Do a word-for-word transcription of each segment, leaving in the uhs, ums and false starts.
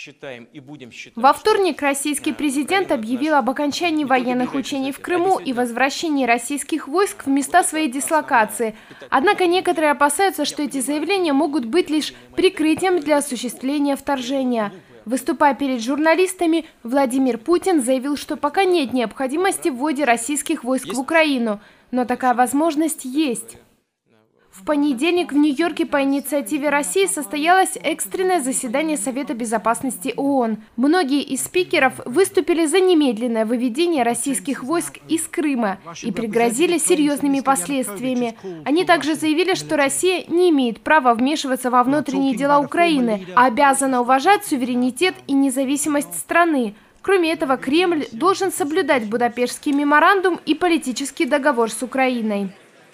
считаем и будем считать. Во вторник российский президент объявил об окончании военных учений в Крыму и возвращении российских войск в места своей дислокации. Однако некоторые опасаются, что эти заявления могут быть лишь прикрытием для осуществления вторжения. Выступая перед журналистами, Владимир Путин заявил, что пока нет необходимости в вводе российских войск в Украину, но такая возможность есть. В понедельник в Нью-Йорке по инициативе России состоялось экстренное заседание Совета безопасности ООН. Многие из спикеров выступили за немедленное выведение российских войск из Крыма и пригрозили серьезными последствиями. Они также заявили, что Россия не имеет права вмешиваться во внутренние дела Украины, а обязана уважать суверенитет и независимость страны. Кроме этого, Кремль должен соблюдать Будапештский меморандум и политический договор с Украиной.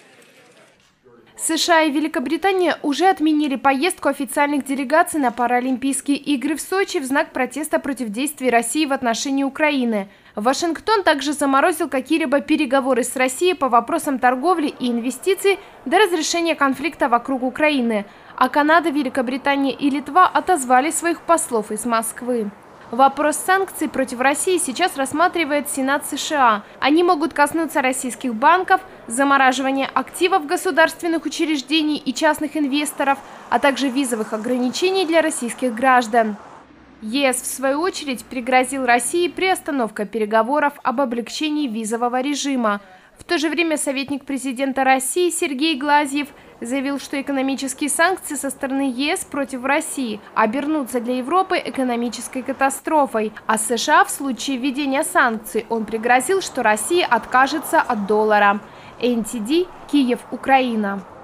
США и Великобритания уже отменили поездку официальных делегаций на Паралимпийские игры в Сочи в знак протеста против действий России в отношении Украины. Вашингтон также заморозил какие-либо переговоры с Россией по вопросам торговли и инвестиций до разрешения конфликта вокруг Украины. А Канада, Великобритания и Литва отозвали своих послов из Москвы. Вопрос санкций против России сейчас рассматривает Сенат США. Они могут коснуться российских банков, замораживания активов государственных учреждений и частных инвесторов, а также визовых ограничений для российских граждан. ЕС, в свою очередь, пригрозил России приостановкой переговоров об облегчении визового режима. В то же время советник президента России Сергей Глазьев заявил, что экономические санкции со стороны ЕС против России обернутся для Европы экономической катастрофой. А США в случае введения санкций он пригрозил, что Россия откажется от доллара. эн ти ди, Киев, Украина.